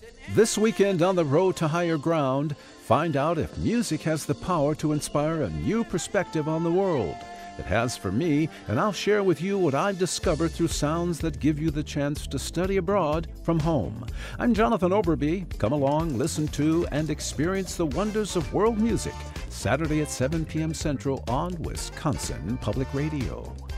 This weekend on the road to higher ground, find out if music has the power to inspire a new perspective on the world. It has for me, and I'll share with you what I've discovered through sounds that give you the chance to study abroad from home. I'm Jonathan Oberby. Come along, listen to, and experience the wonders of world music, Saturday at 7 p.m. Central on Wisconsin Public Radio.